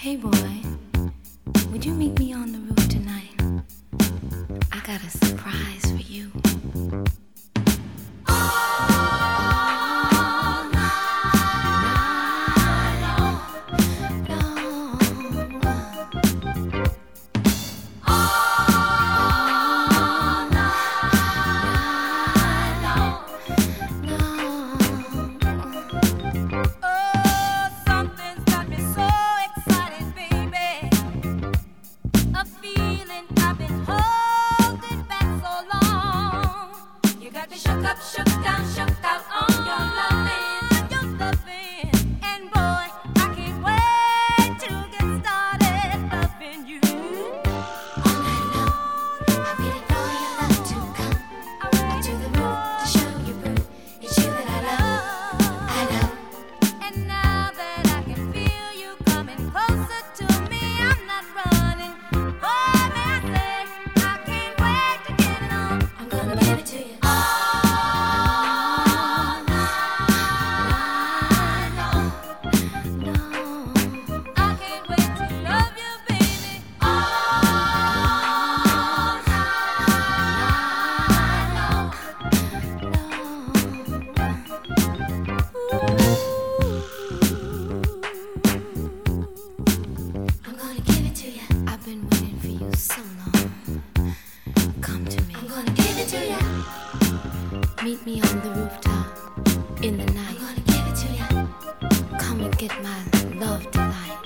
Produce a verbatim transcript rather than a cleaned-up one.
Hey boy, would you meet me on the roof tonight? I got a surprise for you. Shook up, shook down, shook out on your loving, your loving, and boy, I can't wait to get started loving you. All night long, I waited for your love to come to the roof to show you proof. It's you that I love, I love. And now that I can feel you coming closer to me, I'm not running. Oh, may I say, I can't wait to get it on. I'm gonna give it to you. Meet me on the rooftop in the night. I'm gonna give it to you. Come and get my love tonight.